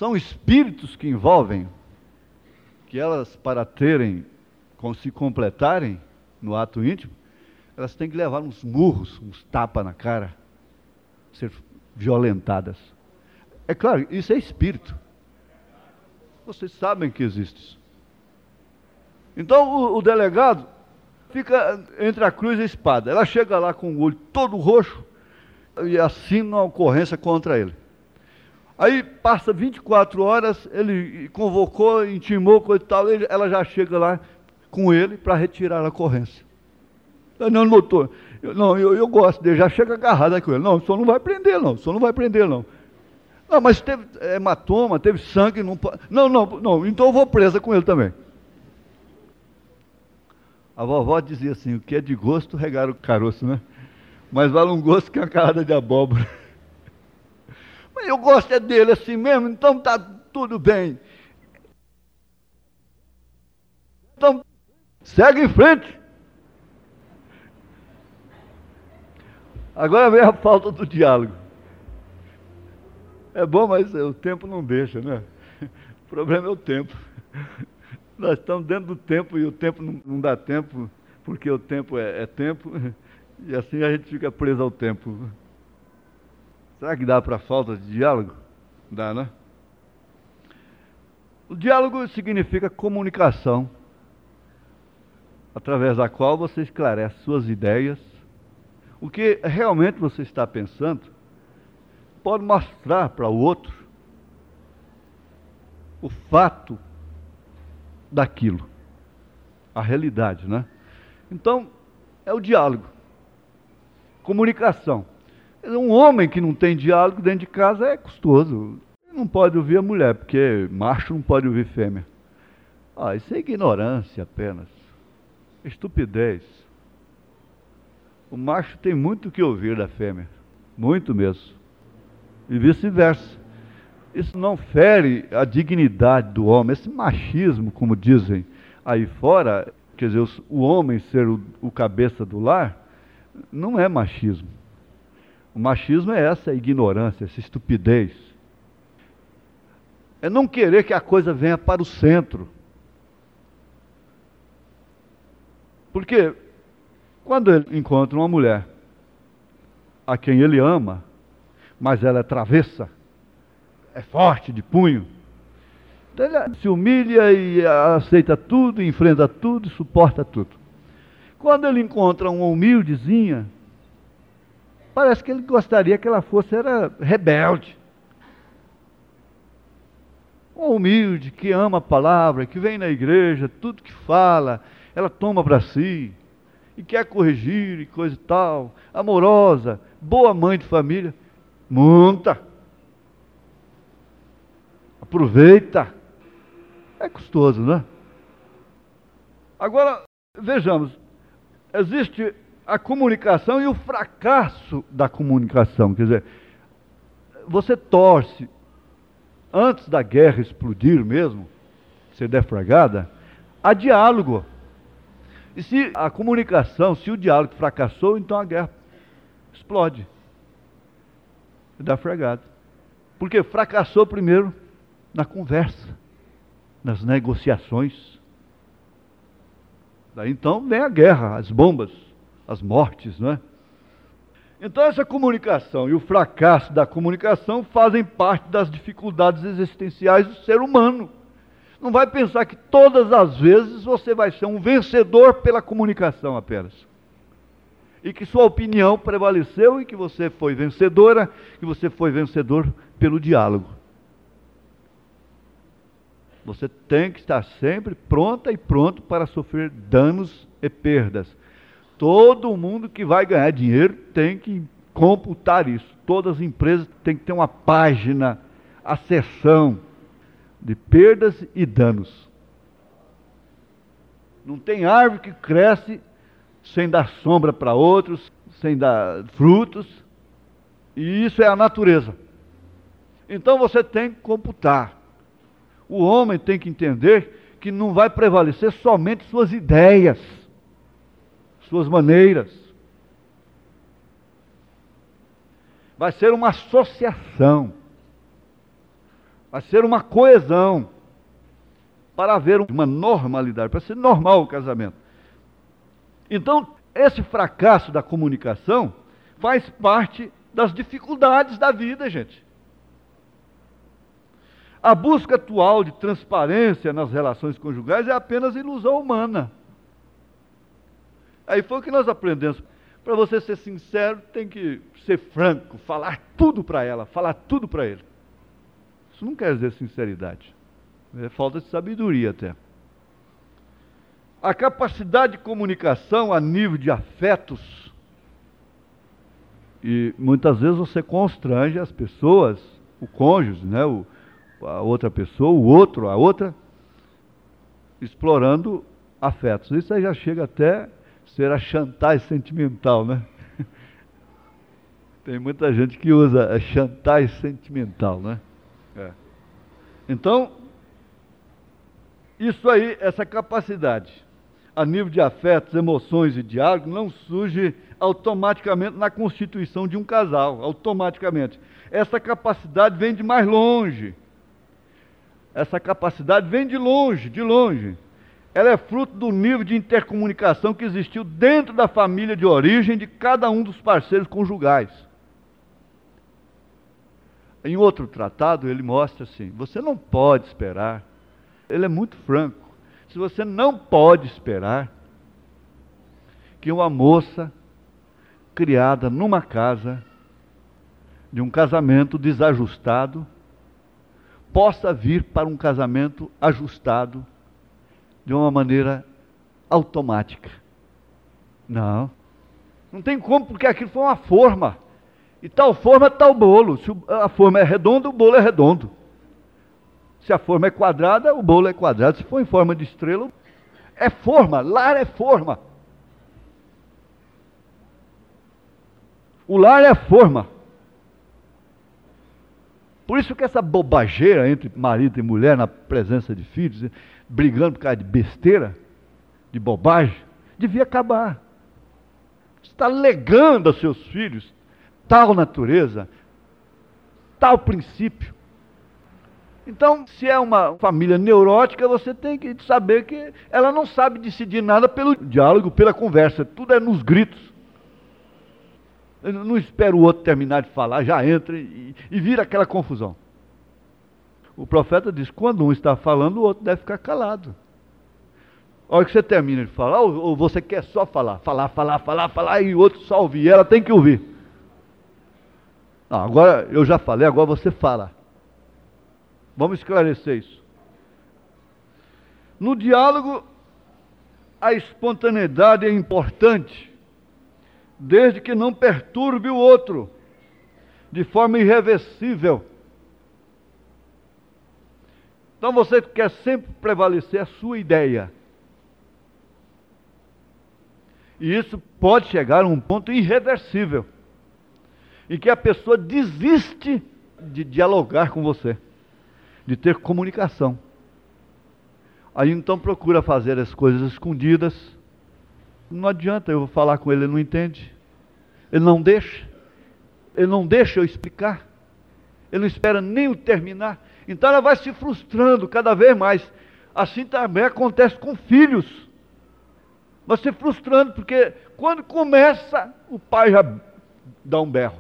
são espíritos que envolvem, que elas, para se completarem no ato íntimo, elas têm que levar uns murros, uns tapas na cara, ser violentadas. É claro, isso é espírito. Vocês sabem que existe isso. Então o delegado fica entre a cruz e a espada. Ela chega lá com o olho todo roxo e assina uma ocorrência contra ele. Aí passa 24 horas, ele convocou, intimou, coisa e tal, ela já chega lá com ele para retirar a ocorrência. Não, doutor, eu gosto dele, já chega agarrado com ele. Não, o senhor não vai prender, não, o senhor não vai prender, não. Não, mas teve hematoma, teve sangue, não pode. Não, então eu vou presa com ele também. A vovó dizia assim, o que é de gosto, regar o caroço, né? Mas vale um gosto que uma carrada de abóbora. Mas eu gosto é dele assim mesmo, então tá tudo bem. Então, segue em frente. Agora vem a falta do diálogo. É bom, mas o tempo não deixa, né? O problema é o tempo. Nós estamos dentro do tempo e o tempo não dá tempo, porque o tempo é tempo, e assim a gente fica preso ao tempo. Será que dá para falta de diálogo? Dá, né? O diálogo significa comunicação, através da qual você esclarece suas ideias, o que realmente você está pensando, pode mostrar para o outro o fato daquilo, a realidade, né? Então, é o diálogo, comunicação. Um homem que não tem diálogo dentro de casa é custoso. Ele não pode ouvir a mulher, porque macho não pode ouvir fêmea. Isso é ignorância apenas, estupidez. O macho tem muito o que ouvir da fêmea, muito mesmo, e vice-versa. Isso não fere a dignidade do homem. Esse machismo, como dizem aí fora, quer dizer, o homem ser o cabeça do lar, não é machismo. O machismo é essa ignorância, essa estupidez. É não querer que a coisa venha para o centro. Porque quando ele encontra uma mulher a quem ele ama, mas ela é travessa, é forte de punho, então ele se humilha e aceita tudo, enfrenta tudo, suporta tudo. Quando ele encontra uma humildezinha, parece que ele gostaria que ela era rebelde. Uma humilde, que ama a palavra, que vem na igreja, tudo que fala, ela toma para si, e quer corrigir e coisa e tal, amorosa, boa mãe de família, monta. Aproveita. É custoso, né? Agora, vejamos, existe a comunicação e o fracasso da comunicação. Quer dizer, você torce, antes da guerra explodir mesmo, ser deflagrada, há diálogo. E se a comunicação, se o diálogo fracassou, então a guerra explode. Deflagrada. Porque fracassou primeiro na conversa, nas negociações. Daí então vem a guerra, as bombas, as mortes, não é? Então essa comunicação e o fracasso da comunicação fazem parte das dificuldades existenciais do ser humano. Não vai pensar que todas as vezes você vai ser um vencedor pela comunicação apenas. E que sua opinião prevaleceu e que você foi vencedora, que você foi vencedor pelo diálogo. Você tem que estar sempre pronta e pronto para sofrer danos e perdas. Todo mundo que vai ganhar dinheiro tem que computar isso. Todas as empresas têm que ter uma página, a seção de perdas e danos. Não tem árvore que cresce sem dar sombra para outros, sem dar frutos. E isso é a natureza. Então você tem que computar. O homem tem que entender que não vai prevalecer somente suas ideias, suas maneiras. Vai ser uma associação. Vai ser uma coesão, para haver uma normalidade, para ser normal o casamento. Então, esse fracasso da comunicação faz parte das dificuldades da vida, gente. A busca atual de transparência nas relações conjugais é apenas ilusão humana. Aí foi o que nós aprendemos. Para você ser sincero, tem que ser franco, falar tudo para ela, falar tudo para ele. Isso não quer dizer sinceridade. É falta de sabedoria até. A capacidade de comunicação a nível de afetos, e muitas vezes você constrange as pessoas, o cônjuge, né, a outra pessoa, o outro, a outra, explorando afetos. Isso aí já chega até ser a chantagem sentimental, né? Tem muita gente que usa a chantagem sentimental, né? Então, isso aí, essa capacidade a nível de afetos, emoções e diálogo não surge automaticamente na constituição de um casal, automaticamente. Essa capacidade vem de mais longe. Essa capacidade vem de longe, de longe. Ela é fruto do nível de intercomunicação que existiu dentro da família de origem de cada um dos parceiros conjugais. Em outro tratado, ele mostra assim, você não pode esperar, ele é muito franco, se você não pode esperar que uma moça criada numa casa, de um casamento desajustado, possa vir para um casamento ajustado de uma maneira automática. Não tem como, porque aquilo foi uma forma. E tal forma, tal bolo. Se a forma é redonda, o bolo é redondo. Se a forma é quadrada, o bolo é quadrado. Se for em forma de estrela, é forma. Lar é forma. O lar é forma. Por isso que essa bobageira entre marido e mulher na presença de filhos, brigando por causa de besteira, de bobagem, devia acabar. Você está legando aos seus filhos tal natureza, tal princípio. Então, se é uma família neurótica, você tem que saber que ela não sabe decidir nada pelo diálogo, pela conversa, tudo é nos gritos. Eu não espero o outro terminar de falar, já entra e vira aquela confusão. O profeta diz, quando um está falando, o outro deve ficar calado. A hora que você termina de falar, ou você quer só falar, e o outro só ouvir, ela tem que ouvir. Não, agora eu já falei, agora você fala. Vamos esclarecer isso. No diálogo, a espontaneidade é importante, desde que não perturbe o outro, de forma irreversível. Então você quer sempre prevalecer a sua ideia. E isso pode chegar a um ponto irreversível, em que a pessoa desiste de dialogar com você, de ter comunicação. Aí então procura fazer as coisas escondidas. Não adianta, eu vou falar com ele, ele não entende. Ele não deixa eu explicar. Ele não espera nem eu terminar. Então ela vai se frustrando cada vez mais. Assim também acontece com filhos. Vai se frustrando, porque quando começa, o pai já dá um berro.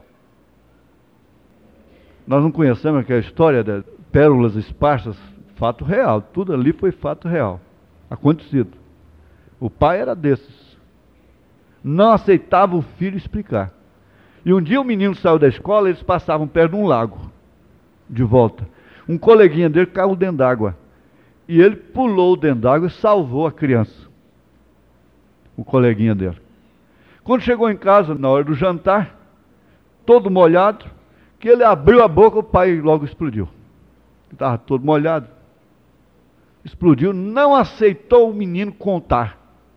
Nós não conhecemos aquela história de pérolas esparsas, fato real. Tudo ali foi fato real, acontecido. O pai era desses. Não aceitava o filho explicar. E um dia o menino saiu da escola, eles passavam perto de um lago, de volta. Um coleguinha dele caiu dentro d'água. E ele pulou dentro d'água e salvou a criança. O coleguinha dele. Quando chegou em casa, na hora do jantar, todo molhado, que ele abriu a boca, o pai logo explodiu. Estava todo molhado. Explodiu, não aceitou o menino contar.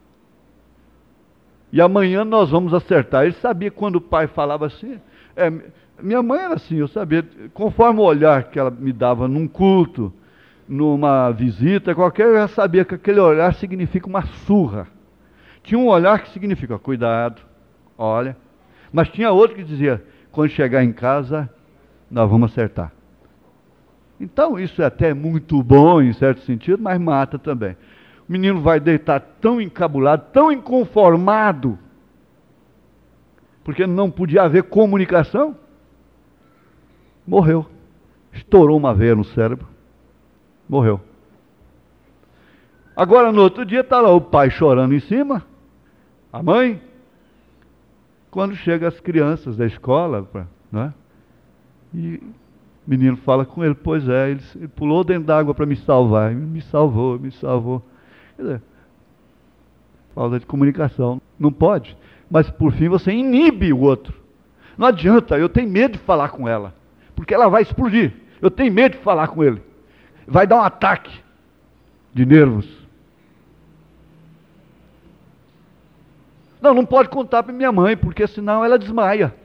E amanhã nós vamos acertar. Ele sabia quando o pai falava assim. Minha mãe era assim, eu sabia. Conforme o olhar que ela me dava num culto, numa visita qualquer, eu já sabia que aquele olhar significa uma surra. Tinha um olhar que significa, cuidado, olha. Mas tinha outro que dizia, quando chegar em casa, nós vamos acertar. Então isso é até muito bom em certo sentido, mas mata também. O menino vai deitar tão encabulado, tão inconformado, porque não podia haver comunicação, morreu. Estourou uma veia no cérebro, morreu. Agora no outro dia está lá o pai chorando em cima, a mãe. Quando chegam as crianças da escola, né? E o menino fala com ele, pois é, ele pulou dentro d'água para me salvar, me salvou, me salvou. Quer dizer, falta de comunicação, não pode. Mas por fim você inibe o outro. Não adianta, eu tenho medo de falar com ela, porque ela vai explodir. Eu tenho medo de falar com ele. Vai dar um ataque de nervos. Não pode contar para minha mãe, porque senão ela desmaia.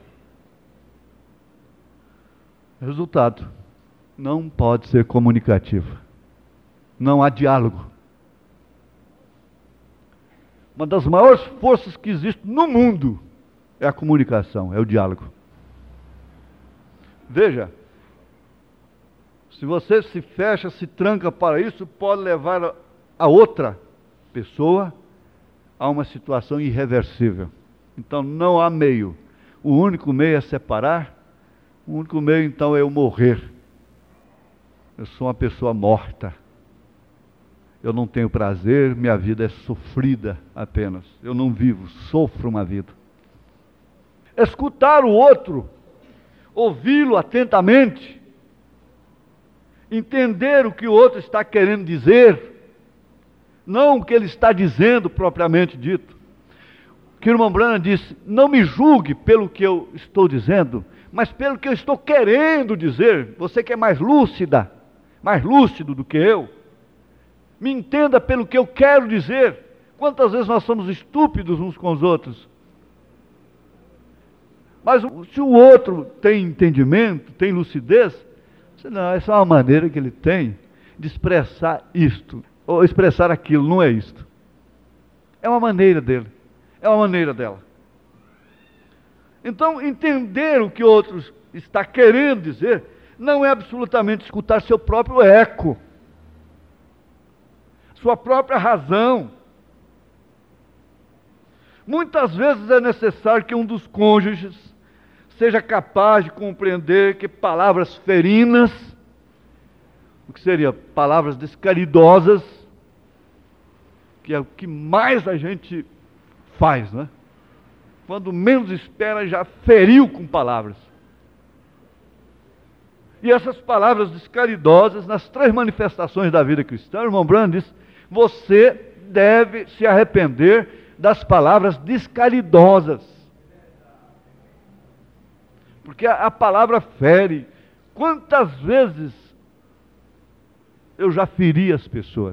Resultado, não pode ser comunicativo. Não há diálogo. Uma das maiores forças que existe no mundo é a comunicação, é o diálogo. Veja, se você se fecha, se tranca para isso, pode levar a outra pessoa a uma situação irreversível. Então não há meio. O único meio é separar. O único meio então é eu morrer. Eu sou uma pessoa morta. Eu não tenho prazer, minha vida é sofrida apenas. Eu não vivo, sofro uma vida. Escutar o outro, ouvi-lo atentamente, entender o que o outro está querendo dizer, não o que ele está dizendo propriamente dito. Que o irmão Branham disse, não me julgue pelo que eu estou dizendo, mas pelo que eu estou querendo dizer. Você que é mais lúcida, mais lúcido do que eu, me entenda pelo que eu quero dizer. Quantas vezes nós somos estúpidos uns com os outros? Mas se o outro tem entendimento, tem lucidez, não, essa é uma maneira que ele tem de expressar isto, ou expressar aquilo, não é isto. É uma maneira dele, é uma maneira dela. Então, entender o que o outro está querendo dizer, não é absolutamente escutar seu próprio eco, sua própria razão. Muitas vezes é necessário que um dos cônjuges seja capaz de compreender que palavras ferinas, o que seria palavras descaridosas, que é o que mais a gente faz, né? Quando menos espera, já feriu com palavras. E essas palavras descaridosas, nas 3 manifestações da vida cristã, o irmão Branham diz, você deve se arrepender das palavras descaridosas. Porque a palavra fere. Quantas vezes eu já feri as pessoas?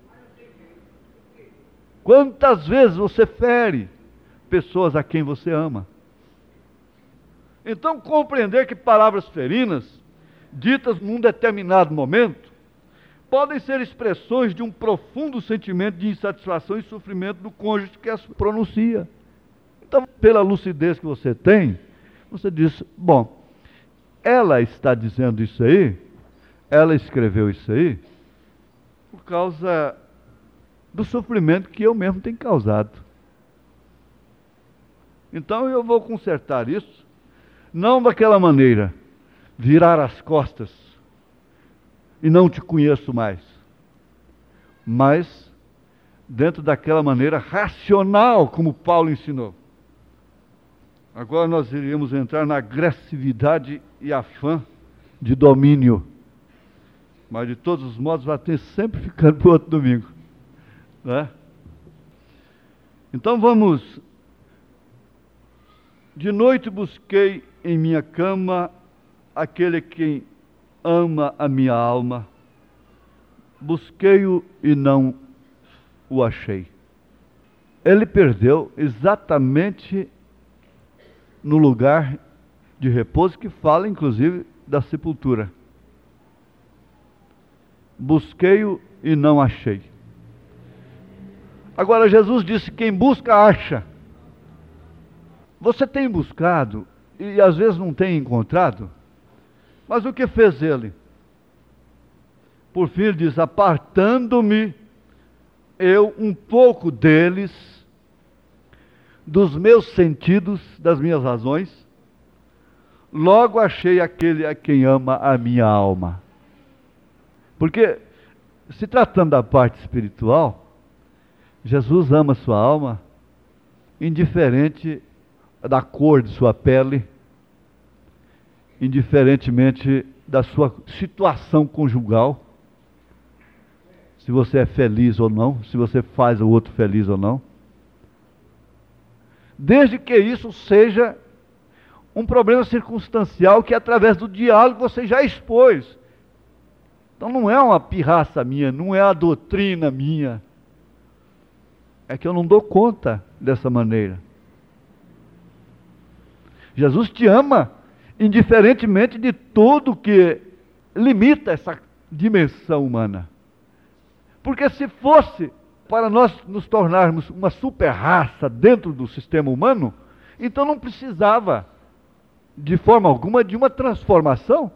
Quantas vezes você fere pessoas a quem você ama? Então, compreender que palavras ferinas, ditas num determinado momento, podem ser expressões de um profundo sentimento de insatisfação e sofrimento do cônjuge que as pronuncia. Então, pela lucidez que você tem, você diz, bom, ela está dizendo isso aí, ela escreveu isso aí, por causa do sofrimento que eu mesmo tenho causado. Então eu vou consertar isso, não daquela maneira, virar as costas e não te conheço mais, mas dentro daquela maneira racional, como Paulo ensinou. Agora nós iríamos entrar na agressividade e afã de domínio, mas de todos os modos vai ter sempre ficando para o outro domingo, né? Então vamos. De noite busquei em minha cama aquele que ama a minha alma. Busquei-o e não o achei. Ele perdeu exatamente no lugar de repouso que fala, inclusive, da sepultura. Busquei-o e não achei. Agora, Jesus disse, quem busca, acha. Você tem buscado e às vezes não tem encontrado, mas o que fez ele? Por fim, ele diz: apartando-me eu um pouco deles, dos meus sentidos, das minhas razões, logo achei aquele a quem ama a minha alma. Porque, se tratando da parte espiritual, Jesus ama a sua alma, indiferente da cor de sua pele, indiferentemente da sua situação conjugal, se você é feliz ou não, se você faz o outro feliz ou não, desde que isso seja um problema circunstancial que através do diálogo você já expôs. Então não é uma pirraça minha, não é a doutrina minha, é que eu não dou conta dessa maneira. Jesus te ama, indiferentemente de tudo que limita essa dimensão humana. Porque se fosse para nós nos tornarmos uma super raça dentro do sistema humano, então não precisava, de forma alguma, de uma transformação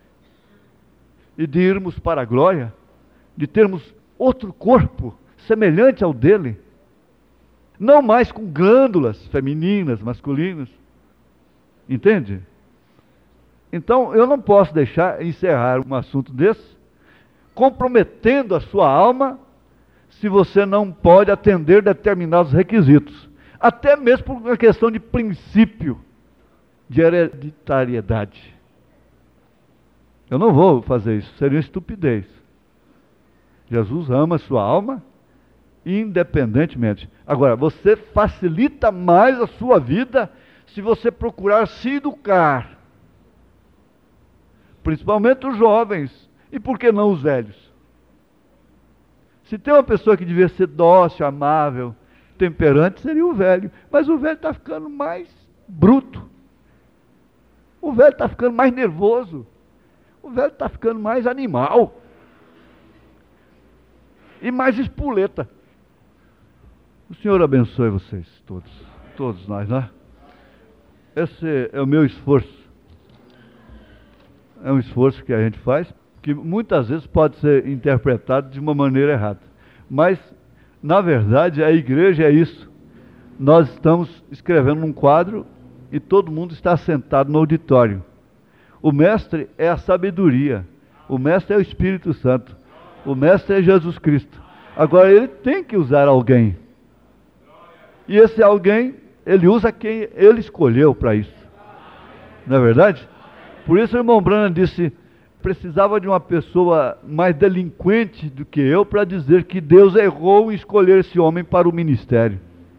e de irmos para a glória, de termos outro corpo semelhante ao dele, não mais com glândulas femininas, masculinas. Entende? Então, eu não posso deixar encerrar um assunto desse comprometendo a sua alma se você não pode atender determinados requisitos. Até mesmo por uma questão de princípio de hereditariedade. Eu não vou fazer isso, seria estupidez. Jesus ama a sua alma independentemente. Agora, você facilita mais a sua vida se você procurar se educar. Principalmente os jovens. E por que não os velhos? Se tem uma pessoa que devia ser dócil, amável, temperante, seria o velho. Mas o velho está ficando mais bruto. O velho está ficando mais nervoso. O velho está ficando mais animal. E mais espoleta. O Senhor abençoe vocês todos. Todos nós, né? Esse é o meu esforço. É um esforço que a gente faz, que muitas vezes pode ser interpretado de uma maneira errada. Mas, na verdade, a igreja é isso. Nós estamos escrevendo num quadro e todo mundo está sentado no auditório. O mestre é a sabedoria. O mestre é o Espírito Santo. O mestre é Jesus Cristo. Agora, ele tem que usar alguém. E esse alguém, ele usa quem ele escolheu para isso. Não é verdade? Por isso o irmão Branham disse: precisava de uma pessoa mais delinquente do que eu para dizer que Deus errou em escolher esse homem para o ministério.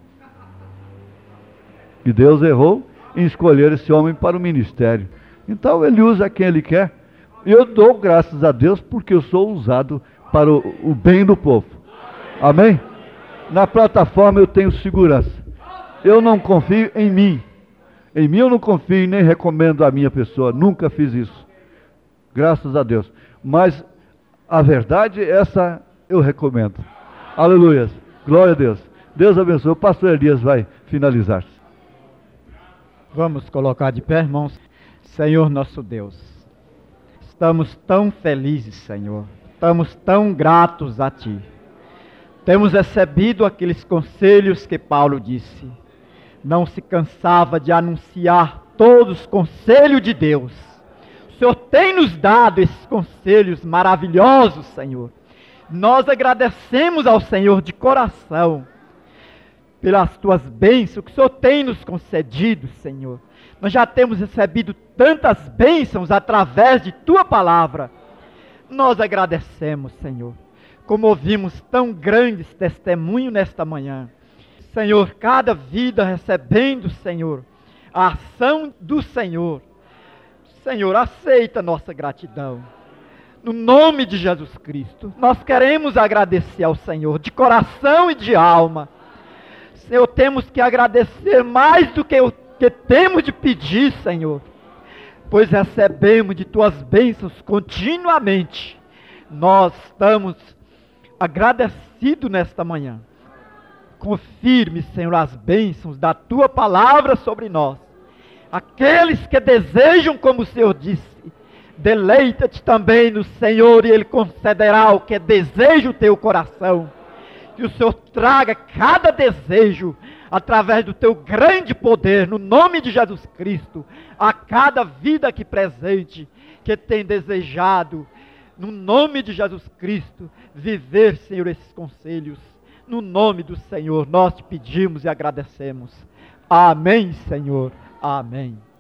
E Deus errou em escolher esse homem para o ministério. Então ele usa quem ele quer. E eu dou graças a Deus porque eu sou usado para o bem do povo. Amém? Na plataforma eu tenho segurança. Eu não confio em mim. Em mim eu não confio e nem recomendo a minha pessoa. Nunca fiz isso. Graças a Deus. Mas a verdade, essa eu recomendo. Aleluia. Glória a Deus. Deus abençoe. O pastor Elias vai finalizar. Vamos colocar de pé, irmãos. Senhor nosso Deus, estamos tão felizes, Senhor. Estamos tão gratos a Ti. Temos recebido aqueles conselhos que Paulo disse. Não se cansava de anunciar todos os conselhos de Deus. O Senhor tem nos dado esses conselhos maravilhosos, Senhor. Nós agradecemos ao Senhor de coração pelas Tuas bênçãos que o Senhor tem nos concedido, Senhor. Nós já temos recebido tantas bênçãos através de Tua palavra. Nós agradecemos, Senhor. Como ouvimos tão grandes testemunhos nesta manhã. Senhor, cada vida recebendo, Senhor, a ação do Senhor. Senhor, aceita nossa gratidão. No nome de Jesus Cristo, nós queremos agradecer ao Senhor de coração e de alma. Senhor, temos que agradecer mais do que o que temos de pedir, Senhor, pois recebemos de Tuas bênçãos continuamente. Nós estamos agradecidos nesta manhã. Confirme, Senhor, as bênçãos da Tua palavra sobre nós. Aqueles que desejam, como o Senhor disse, Deleita-te também no Senhor e Ele concederá o que é desejo do teu coração. Que o Senhor traga cada desejo através do teu grande poder, no nome de Jesus Cristo, a cada vida aqui presente que tem desejado, no nome de Jesus Cristo, viver, Senhor, esses conselhos. No nome do Senhor, nós te pedimos e agradecemos. Amém, Senhor. Amém.